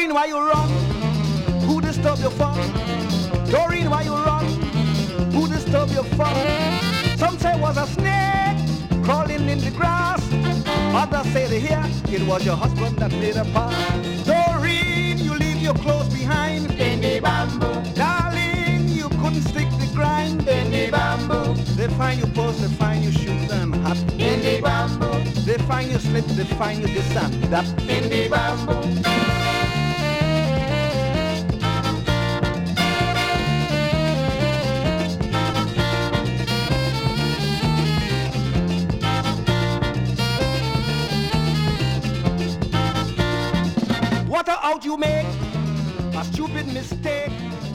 Doreen, why you run? Who disturb your fun? Doreen, why you run? Who disturb your fun? Some say it was a snake crawling in the grass. Others say they hear it was your husband that played a part. Doreen, you leave your clothes behind in the bamboo. Darling, you couldn't stick the grind in the bamboo. They find your purse, they find your shoes and hat in the bamboo. They find your slip, they find you this and that in the bamboo. What a out you make, a stupid mistake.